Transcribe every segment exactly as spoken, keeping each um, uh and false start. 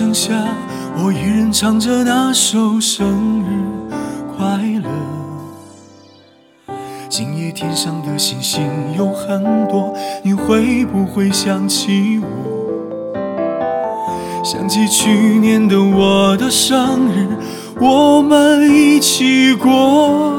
剩下我一人唱着那首生日快乐。今夜天上的星星有很多，你会不会想起我？想起去年的我的生日，我们一起过。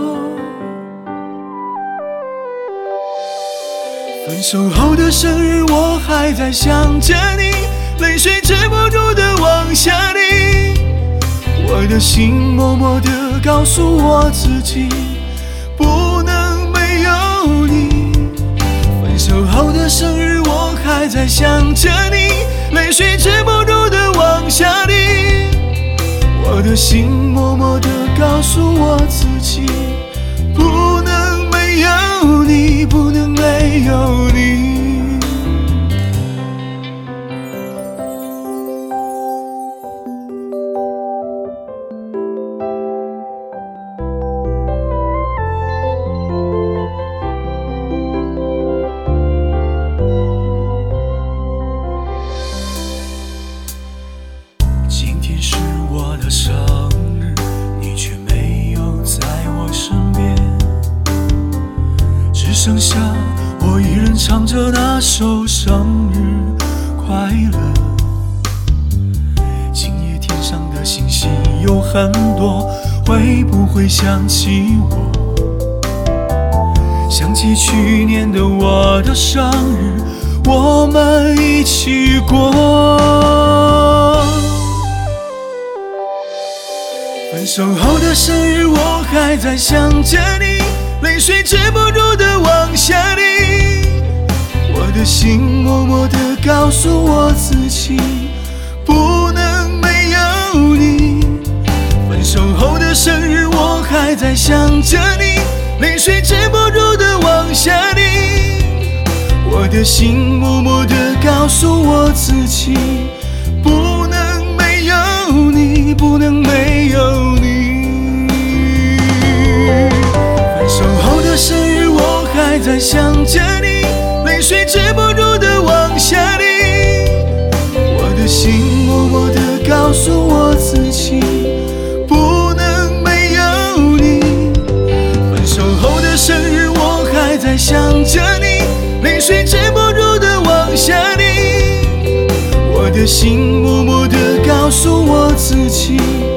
分手后的生日，我还在想着你，泪水止不住的往下滴。我的心默默地告诉我自己，不能没有你。分手后的生日，我还在想着你，泪水止不住的往下滴。我的心默默地告诉我自己，不能没有你，不能没有你。今天是我的生日，你却没有在我身边，只剩下我一人唱着那首生日快乐。今夜天上的星星有很多，会不会想起我？想起去年的我的生日，我们一起过。分手后的生日，我还在想着你，泪水止不住的往下滴。我的心默默地告诉我自己，不能没有你。分手后的生日，我还在想着你，泪水止不住的往下滴。我的心默默地告诉我自己，不能没有你，不能没有你。分手后的生日，我还在想着你，泪水止不住的往下滴。我的心默默地告诉我自己，不能没有你。分手后的生日，我还在想着你，泪水止不住的往下滴。我的心默默地告诉我自己，